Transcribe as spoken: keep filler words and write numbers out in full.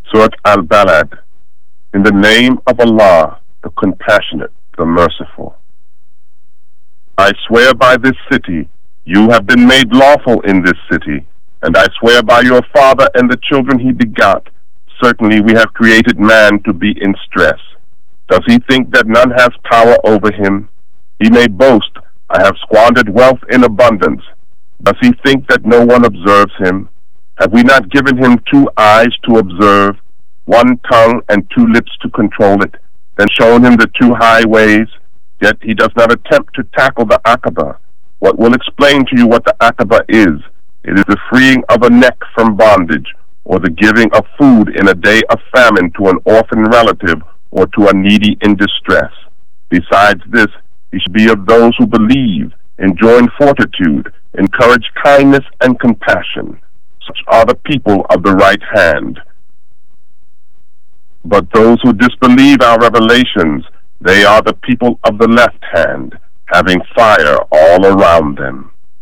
Surat Al-Balad. In the name of Allah, the Compassionate, the Merciful. I swear by this city, you have been made lawful in this city, and I swear by your father and the children he begot, certainly we have created man to be in stress. Does he think that none has power over him? He may boast, I have squandered wealth in abundance. Does he think that no one observes him? Have we not given him two eyes to observe, one tongue and two lips to control it, then shown him the two highways? Yet he does not attempt to tackle the Aqaba. What will explain to you what the Aqaba is? It is the freeing of a neck from bondage, or the giving of food in a day of famine to an orphan relative or to a needy in distress. Besides this, he should be of those who believe, enjoin fortitude, encourage kindness and compassion. Such are the people of the right hand. But those who disbelieve our revelations, they are the people of the left hand, having fire all around them.